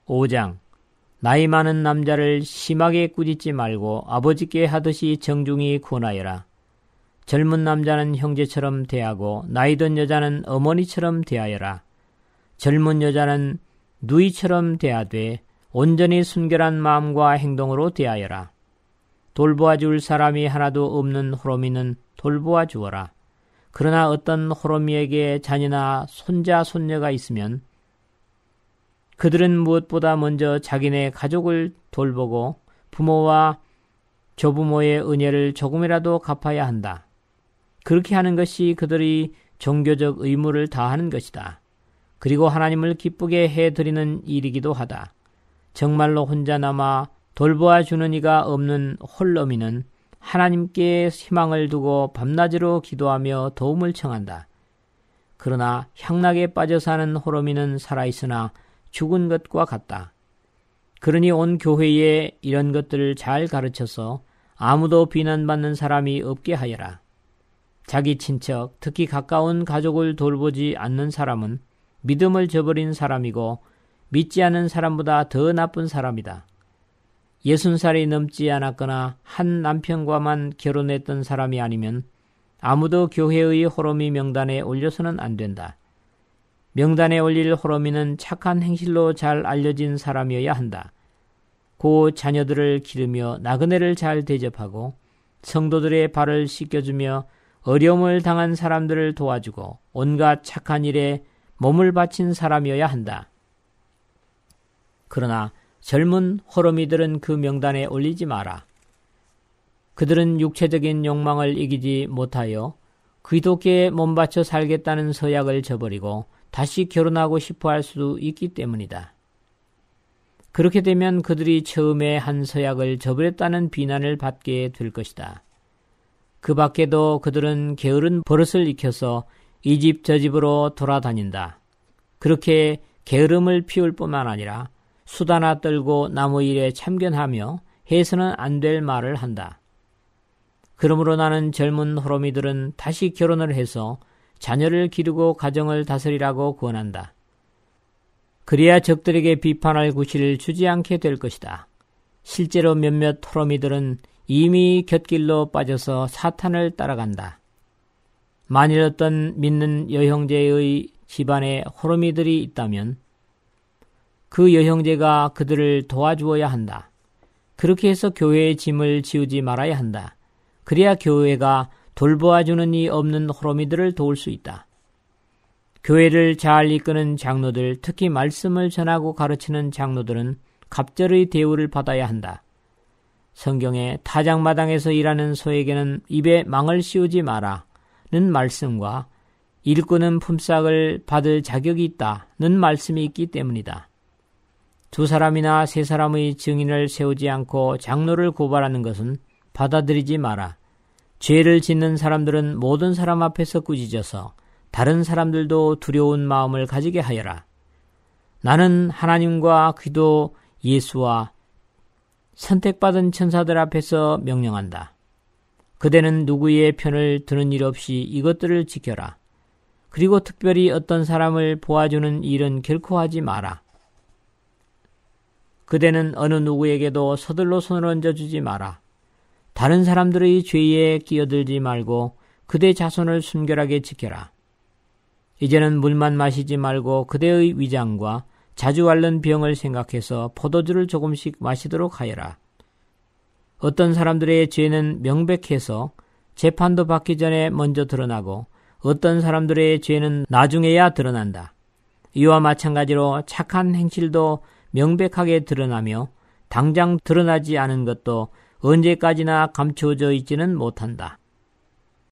5장. 나이 많은 남자를 심하게 꾸짖지 말고 아버지께 하듯이 정중히 권하여라. 젊은 남자는 형제처럼 대하고 나이 든 여자는 어머니처럼 대하여라. 젊은 여자는 누이처럼 대하되 온전히 순결한 마음과 행동으로 대하여라. 돌보아 줄 사람이 하나도 없는 호러미는 돌보아 주어라. 그러나 어떤 호러미에게 자녀나 손자, 손녀가 있으면 그들은 무엇보다 먼저 자기네 가족을 돌보고 부모와 조부모의 은혜를 조금이라도 갚아야 한다. 그렇게 하는 것이 그들이 종교적 의무를 다하는 것이다. 그리고 하나님을 기쁘게 해드리는 일이기도 하다. 정말로 혼자 남아 돌보아 주는 이가 없는 홀러미는 하나님께 희망을 두고 밤낮으로 기도하며 도움을 청한다. 그러나 향락에 빠져 사는 호러미는 살아있으나 죽은 것과 같다. 그러니 온 교회에 이런 것들을 잘 가르쳐서 아무도 비난받는 사람이 없게 하여라. 자기 친척, 특히 가까운 가족을 돌보지 않는 사람은 믿음을 저버린 사람이고 믿지 않는 사람보다 더 나쁜 사람이다. 60살이 넘지 않았거나 한 남편과만 결혼했던 사람이 아니면 아무도 교회의 호러미 명단에 올려서는 안 된다. 명단에 올릴 호러미는 착한 행실로 잘 알려진 사람이어야 한다. 고 자녀들을 기르며 나그네를 잘 대접하고 성도들의 발을 씻겨주며 어려움을 당한 사람들을 도와주고 온갖 착한 일에 몸을 바친 사람이어야 한다. 그러나 젊은 호러미들은 그 명단에 올리지 마라. 그들은 육체적인 욕망을 이기지 못하여 기독교에 몸바쳐 살겠다는 서약을 저버리고 다시 결혼하고 싶어 할 수도 있기 때문이다. 그렇게 되면 그들이 처음에 한 서약을 저버렸다는 비난을 받게 될 것이다. 그 밖에도 그들은 게으른 버릇을 익혀서 이 집 저 집으로 돌아다닌다. 그렇게 게으름을 피울 뿐만 아니라 수다나 떨고 나무 일에 참견하며 해서는 안 될 말을 한다. 그러므로 나는 젊은 호러미들은 다시 결혼을 해서 자녀를 기르고 가정을 다스리라고 권한다. 그래야 적들에게 비판할 구실을 주지 않게 될 것이다. 실제로 몇몇 호러미들은 이미 곁길로 빠져서 사탄을 따라간다. 만일 어떤 믿는 여형제의 집안에 호러미들이 있다면 그 여형제가 그들을 도와주어야 한다. 그렇게 해서 교회의 짐을 지우지 말아야 한다. 그래야 교회가 돌보아주는 이 없는 호러미들을 도울 수 있다. 교회를 잘 이끄는 장로들, 특히 말씀을 전하고 가르치는 장로들은 갑절의 대우를 받아야 한다. 성경에 타작마당에서 일하는 소에게는 입에 망을 씌우지 마라는 말씀과 일꾼은 품삯을 받을 자격이 있다는 말씀이 있기 때문이다. 2사람이나 3사람의 증인을 세우지 않고 장로를 고발하는 것은 받아들이지 마라. 죄를 짓는 사람들은 모든 사람 앞에서 꾸짖어서 다른 사람들도 두려운 마음을 가지게 하여라. 나는 하나님과 기도 예수와 선택받은 천사들 앞에서 명령한다. 그대는 누구의 편을 드는 일 없이 이것들을 지켜라. 그리고 특별히 어떤 사람을 보아주는 일은 결코 하지 마라. 그대는 어느 누구에게도 서둘러 손을 얹어주지 마라. 다른 사람들의 죄에 끼어들지 말고 그대 자손을 순결하게 지켜라. 이제는 물만 마시지 말고 그대의 위장과 자주 앓는 병을 생각해서 포도주를 조금씩 마시도록 하여라. 어떤 사람들의 죄는 명백해서 재판도 받기 전에 먼저 드러나고 어떤 사람들의 죄는 나중에야 드러난다. 이와 마찬가지로 착한 행실도 명백하게 드러나며 당장 드러나지 않은 것도 언제까지나 감추어져 있지는 못한다.